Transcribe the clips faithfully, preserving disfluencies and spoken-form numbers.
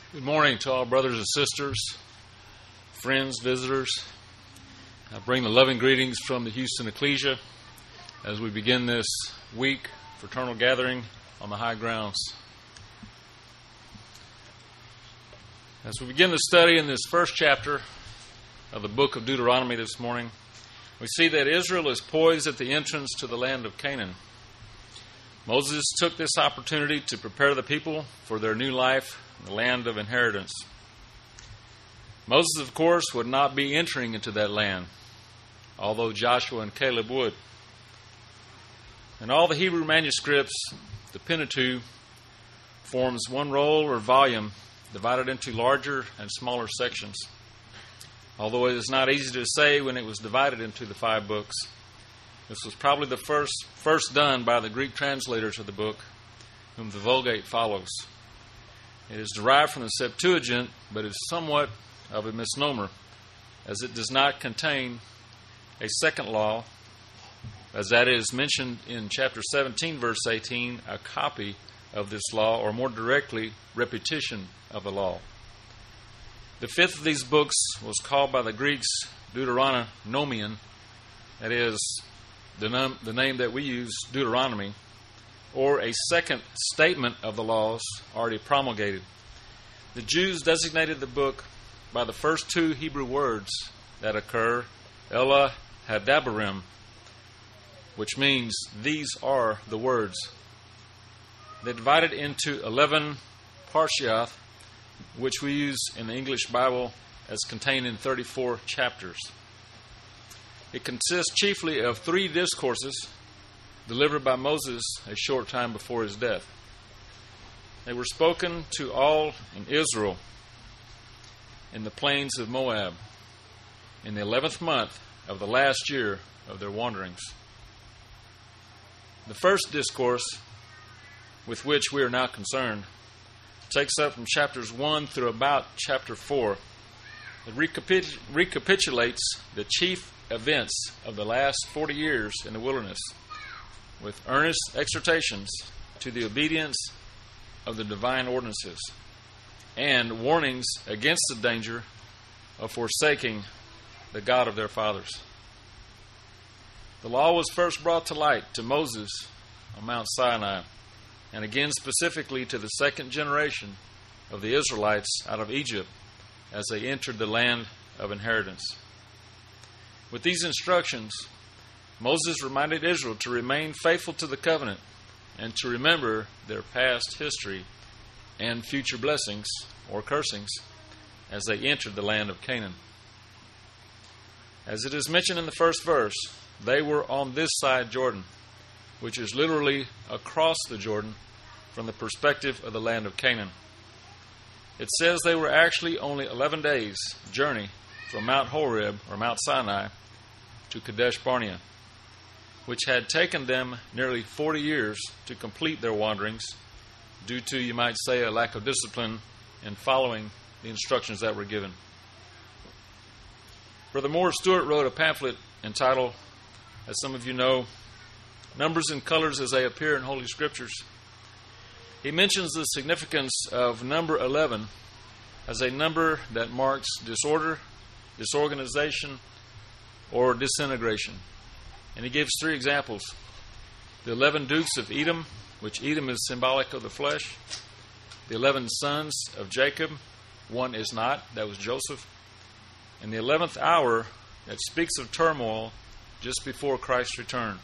Good morning to all brothers and sisters, friends, visitors. I bring the loving greetings from the Houston Ecclesia as we begin this week fraternal gathering on the high grounds. As we begin the study in this first chapter of the book of Deuteronomy this morning, we see that Israel is poised at the entrance to the land of Canaan. Moses took this opportunity to prepare the people for their new life, the land of inheritance. Moses, of course, would not be entering into that land, although Joshua and Caleb would. In all the Hebrew manuscripts, the Pentateuch forms one roll or volume divided into larger and smaller sections. Although it is not easy to say when it was divided into the five books, this was probably the first, first done by the Greek translators of the book, whom the Vulgate follows. It is derived from the Septuagint, but is somewhat of a misnomer, as it does not contain a second law, as that is mentioned in chapter seventeen, verse eighteen, a copy of this law, or more directly, repetition of the law. The fifth of these books was called by the Greeks Deuteronomion, that is, the, num- the name that we use, Deuteronomy, or a second statement of the laws already promulgated. The Jews designated the book by the first two Hebrew words that occur, Elah Hadabarim, which means these are the words. They divided into eleven Parshiath, which we use in the English Bible as contained in thirty-four chapters. It consists chiefly of three discourses delivered by Moses a short time before his death. They were spoken to all in Israel in the plains of Moab in the eleventh month of the last year of their wanderings. The first discourse with which we are now concerned takes up from chapters one through about chapter four. It recapit- recapitulates the chief events of the last forty years in the wilderness, with earnest exhortations to the obedience of the divine ordinances and warnings against the danger of forsaking the God of their fathers. The law was first brought to light to Moses on Mount Sinai, and again specifically to the second generation of the Israelites out of Egypt as they entered the land of inheritance. With these instructions, Moses reminded Israel to remain faithful to the covenant and to remember their past history and future blessings or cursings as they entered the land of Canaan. As it is mentioned in the first verse, they were on this side Jordan, which is literally across the Jordan from the perspective of the land of Canaan. It says they were actually only eleven days' journey from Mount Horeb or Mount Sinai to Kadesh Barnea, which had taken them nearly forty years to complete their wanderings due to, you might say, a lack of discipline in following the instructions that were given. Brother Moore Stewart wrote a pamphlet entitled, as some of you know, Numbers and Colors as They Appear in Holy Scriptures. He mentions the significance of number eleven as a number that marks disorder, disorganization, or disintegration. And he gives three examples. The eleven dukes of Edom, which Edom is symbolic of the flesh. The eleven sons of Jacob, one is not, that was Joseph. And the eleventh hour that speaks of turmoil just before Christ's return.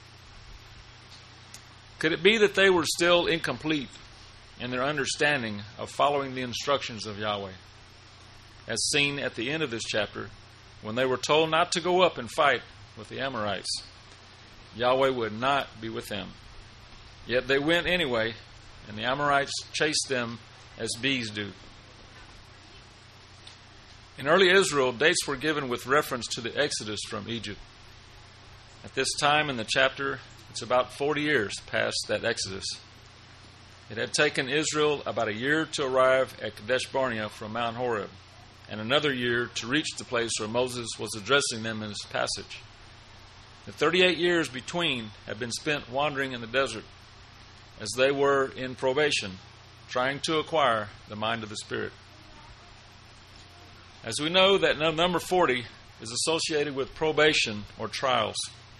Could it be that they were still incomplete in their understanding of following the instructions of Yahweh? As seen at the end of this chapter, when they were told not to go up and fight with the Amorites, Yahweh would not be with them. Yet they went anyway, and the Amorites chased them as bees do. In early Israel, dates were given with reference to the exodus from Egypt. At this time in the chapter, it's about forty years past that exodus. It had taken Israel about a year to arrive at Kadesh Barnea from Mount Horeb, and another year to reach the place where Moses was addressing them in his passage. The thirty-eight years between had been spent wandering in the desert, as they were in probation trying to acquire the mind of the Spirit. As we know that number forty is associated with probation or trials.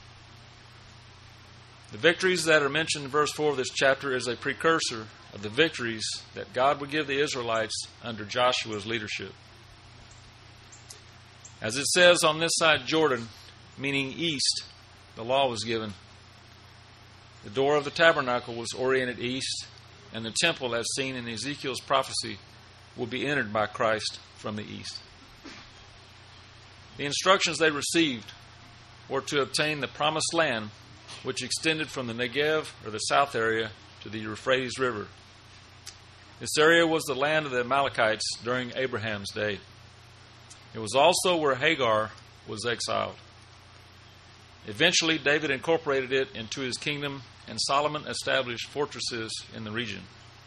The victories that are mentioned in verse four of this chapter is a precursor of the victories that God would give the Israelites under Joshua's leadership. As it says, on this side Jordan, meaning east, the law was given. The door of the tabernacle was oriented east, and the temple, as seen in Ezekiel's prophecy, will be entered by Christ from the east. The instructions they received were to obtain the promised land, which extended from the Negev, or the south area, to the Euphrates River. This area was the land of the Amalekites during Abraham's day. It was also where Hagar was exiled. Eventually, David incorporated it into his kingdom, and Solomon established fortresses in the region.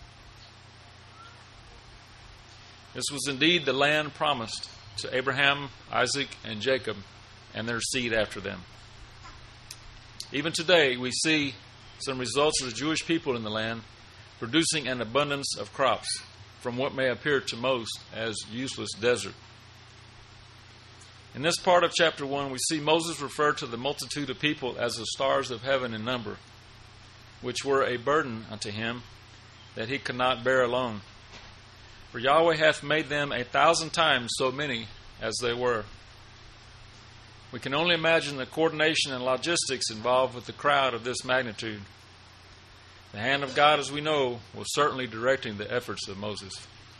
This was indeed the land promised to Abraham, Isaac, and Jacob, and their seed after them. Even today, we see some results of the Jewish people in the land producing an abundance of crops from what may appear to most as useless desert. In this part of chapter one, we see Moses refer to the multitude of people as the stars of heaven in number, which were a burden unto him that he could not bear alone. For Yahweh hath made them a thousand times so many as they were. We can only imagine the coordination and logistics involved with the crowd of this magnitude. The hand of God, as we know, was certainly directing the efforts of Moses.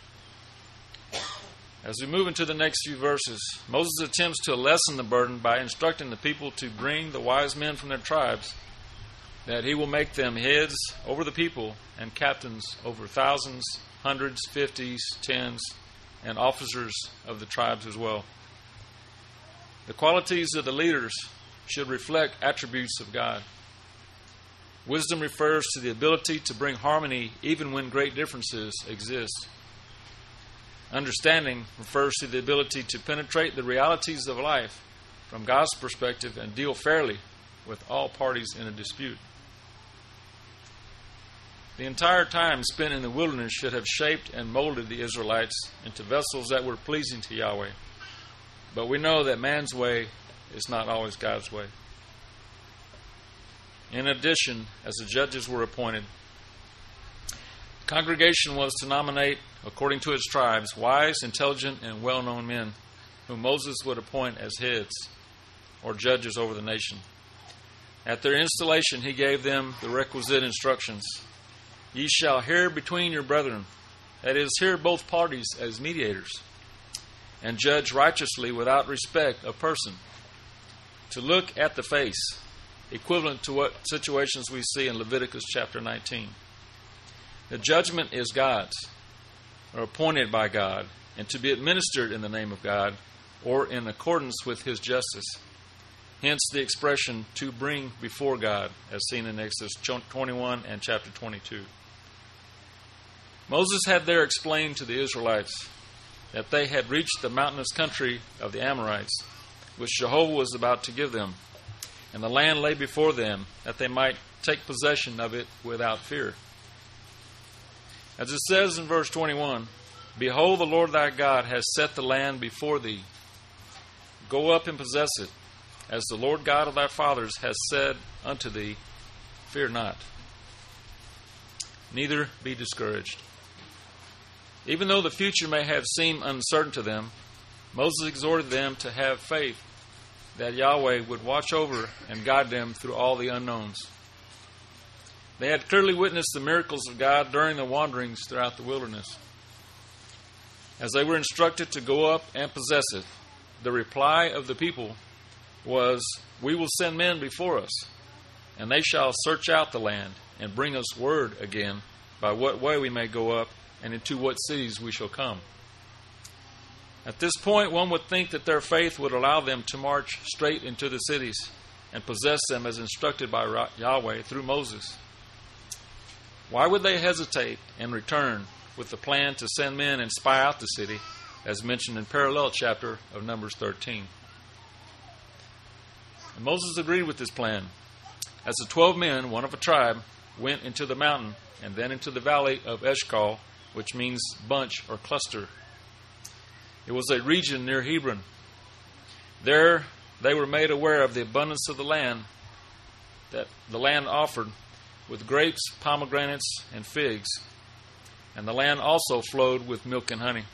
As we move into the next few verses, Moses attempts to lessen the burden by instructing the people to bring the wise men from their tribes, that he will make them heads over the people and captains over thousands, hundreds, fifties, tens, and officers of the tribes as well. The qualities of the leaders should reflect attributes of God. Wisdom refers to the ability to bring harmony even when great differences exist. Understanding refers to the ability to penetrate the realities of life from God's perspective and deal fairly with all parties in a dispute. The entire time spent in the wilderness should have shaped and molded the Israelites into vessels that were pleasing to Yahweh. But we know that man's way is not always God's way. In addition, as the judges were appointed, the congregation was to nominate, according to its tribes, wise, intelligent, and well-known men whom Moses would appoint as heads or judges over the nation. At their installation, he gave them the requisite instructions. Ye shall hear between your brethren, that is, hear both parties as mediators, and judge righteously without respect of person, to look at the face, equivalent to what situations we see in Leviticus chapter nineteen. The judgment is God's, or appointed by God, and to be administered in the name of God, or in accordance with his justice. Hence the expression, to bring before God, as seen in Exodus twenty-one and chapter twenty-two. Moses had there explained to the Israelites that they had reached the mountainous country of the Amorites, which Jehovah was about to give them, and the land lay before them, that they might take possession of it without fear. As it says in verse twenty-one, Behold, the Lord thy God has set the land before thee. Go up and possess it, as the Lord God of thy fathers has said unto thee, fear not, neither be discouraged. Even though the future may have seemed uncertain to them, Moses exhorted them to have faith that Yahweh would watch over and guide them through all the unknowns. They had clearly witnessed the miracles of God during the wanderings throughout the wilderness. As they were instructed to go up and possess it, the reply of the people was, We will send men before us, and they shall search out the land and bring us word again by what way we may go up and into what cities we shall come. At this point, one would think that their faith would allow them to march straight into the cities and possess them as instructed by Yahweh through Moses. Why would they hesitate and return with the plan to send men and spy out the city, as mentioned in parallel chapter of Numbers thirteen? And Moses agreed with this plan. As the twelve men, one of a tribe, went into the mountain and then into the valley of Eshcol which means bunch or cluster. It was a region near Hebron. There they were made aware of the abundance of the land that the land offered, with grapes, pomegranates, and figs. And the land also flowed with milk and honey.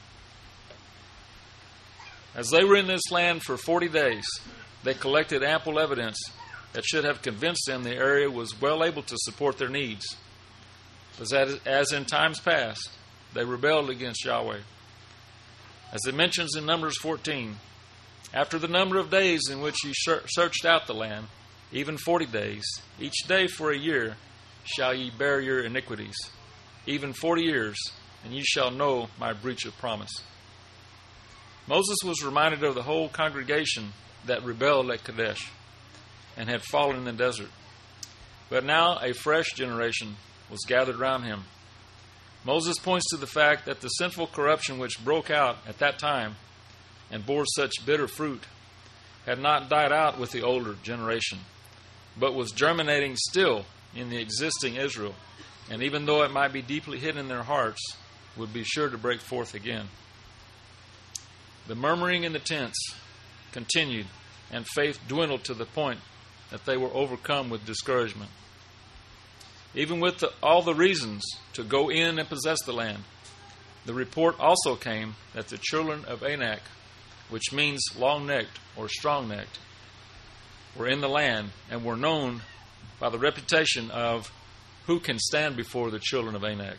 As they were in this land for forty days, they collected ample evidence that should have convinced them the area was well able to support their needs. But as, as in times past, they rebelled against Yahweh. As it mentions in Numbers fourteen, after the number of days in which ye searched out the land, even forty days, each day for a year, shall ye bear your iniquities, even forty years, and ye shall know my breach of promise. Moses was reminded of the whole congregation that rebelled at Kadesh and had fallen in the desert. But now a fresh generation was gathered round him. Moses points to the fact that the sinful corruption which broke out at that time and bore such bitter fruit had not died out with the older generation, but was germinating still in the existing Israel, and even though it might be deeply hidden in their hearts, would be sure to break forth again. The murmuring in the tents continued, and faith dwindled to the point that they were overcome with discouragement. Even with the, all the reasons to go in and possess the land, the report also came that the children of Anak, which means long-necked or strong-necked, were in the land and were known by the reputation of who can stand before the children of Anak.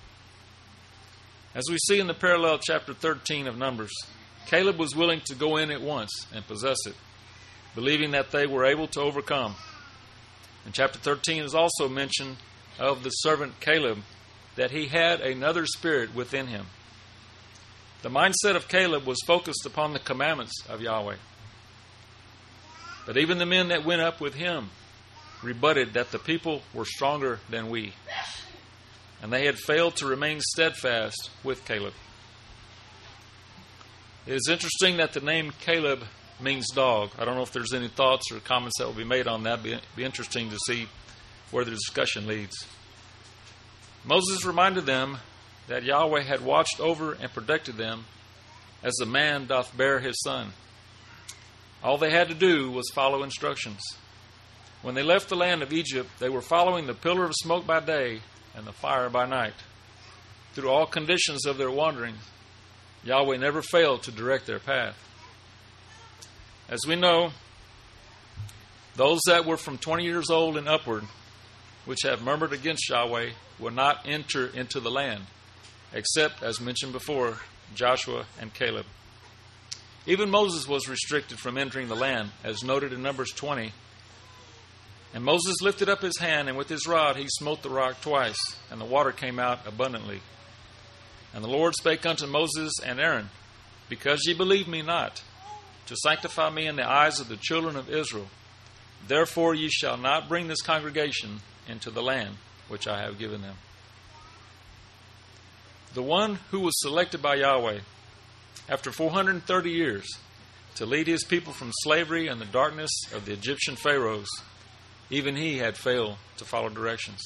As we see in the parallel chapter thirteen of Numbers, Caleb was willing to go in at once and possess it, believing that they were able to overcome. In chapter thirteen is also mention of the servant Caleb, that he had another spirit within him. The mindset of Caleb was focused upon the commandments of Yahweh. But even the men that went up with him rebutted that the people were stronger than we, and they had failed to remain steadfast with Caleb. It is interesting that the name Caleb means dog. I don't know if there's any thoughts or comments that will be made on that. It'll be interesting to see where the discussion leads. Moses reminded them that Yahweh had watched over and protected them as a man doth bear his son. All they had to do was follow instructions. When they left the land of Egypt, they were following the pillar of smoke by day and the fire by night. Through all conditions of their wandering, Yahweh never failed to direct their path. As we know, those that were from twenty years old and upward, which have murmured against Yahweh, will not enter into the land, except, as mentioned before, Joshua and Caleb. Even Moses was restricted from entering the land, as noted in Numbers twenty. And Moses lifted up his hand, and with his rod he smote the rock twice, and the water came out abundantly. And the Lord spake unto Moses and Aaron, Because ye believe me not, to sanctify me in the eyes of the children of Israel, therefore ye shall not bring this congregation into the land which I have given them. The one who was selected by Yahweh after four hundred thirty years to lead his people from slavery and the darkness of the Egyptian pharaohs, even he had failed to follow directions.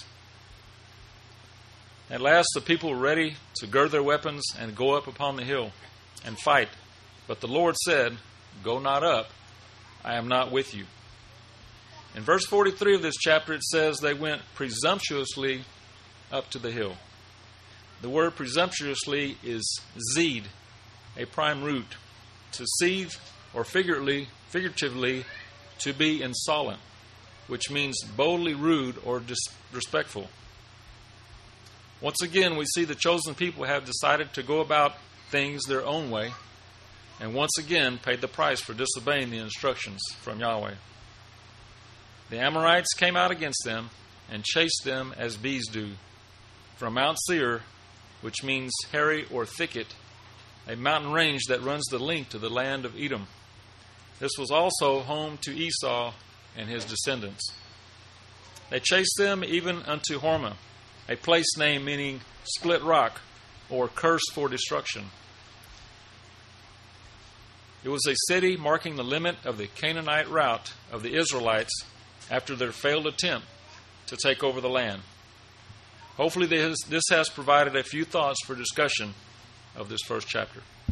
At last the people were ready to gird their weapons and go up upon the hill and fight. But the Lord said, Go not up, I am not with you. In verse forty-three of this chapter it says they went presumptuously up to the hill. The word presumptuously is zed, a prime root, to seethe, or figuratively, figuratively to be insolent, which means boldly rude or disrespectful. Once again, we see the chosen people have decided to go about things their own way, and once again paid the price for disobeying the instructions from Yahweh. The Amorites came out against them and chased them as bees do from Mount Seir, which means hairy or thicket, a mountain range that runs the length of the land of Edom. This was also home to Esau and his descendants. They chased them even unto Hormah, a place name meaning split rock or curse for destruction. It was a city marking the limit of the Canaanite route of the Israelites after their failed attempt to take over the land. Hopefully this, this has provided a few thoughts for discussion of this first chapter.